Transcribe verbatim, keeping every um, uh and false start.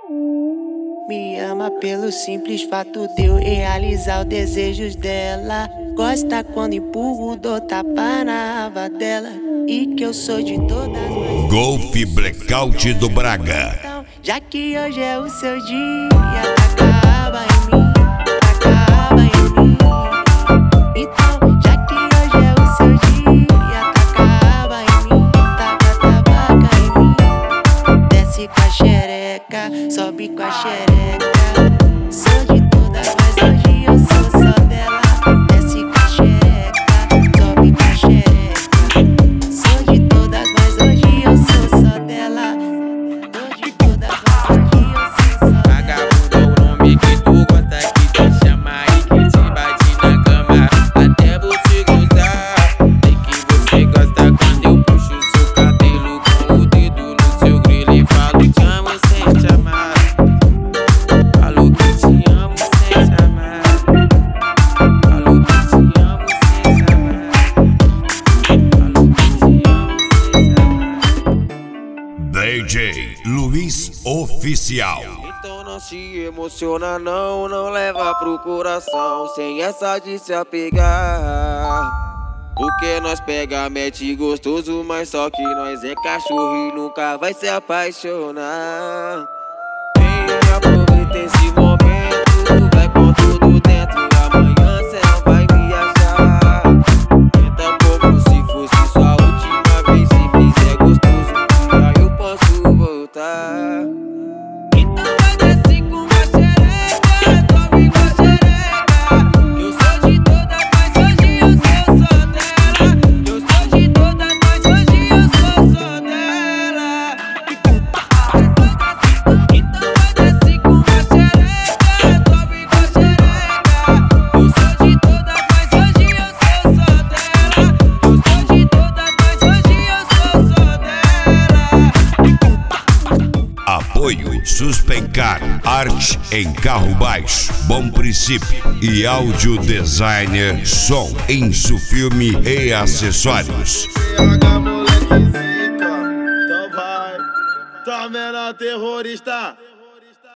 Me ama pelo simples fato de eu realizar os desejos dela. Gosta quando empurro, dou tapa na aba dela. E que eu sou de todas as... Golf Blackout do Braga. Então, já que hoje é o seu dia, acaba em mim, acaba em mim. Então, já que hoje é o seu dia, acaba em mim, taca tabaca em mim. Desce com a xereca, sobe com a xereca. Sou de todas, mas hoje eu sou só dela. Desce com a xereca, sobe com a xereca. Sou de todas, mas hoje eu sou só dela. Sou de todas, mas hoje eu sou só dela. Vagabundo é o nome que tu gosta que te chama e que te bate na cama até você gozar. Sei que você gosta quando eu puxo seu cabelo com o dedo no seu grilo e falo te amo sem te amar. Falo que te amo sem te amar. Falo que te amo sem te amar. Falo que te amo sem te amar. D J Luiz Oficial. Então não se emociona não, não leva pro coração sem essa de se apegar. Porque nós pega, mete gostoso, mas só que nós é cachorro e nunca vai se apaixonar. Vem, aproveita esse momento, vai com tudo dentro, amanhã cê não vai me achar. Tenta como se fosse sua última vez, se fizer gostoso, um dia eu posso voltar. Então vai descer com uma xereca, sobe com a xereca. Eu sou de todas, mas hoje eu sou só dela. Eu sou de todas, mas hoje eu sou só dela. Então vai descer com uma xereca, sobe com a xereca. Eu sou de todas, mas hoje eu sou só dela. Eu sou de todas, mas hoje eu sou só dela. Apoio Suspencar, arte em carro baixo, bom princípio e áudio designer, som, Insufilme e acessórios. H moleque zica, então vai, tá menor terrorista.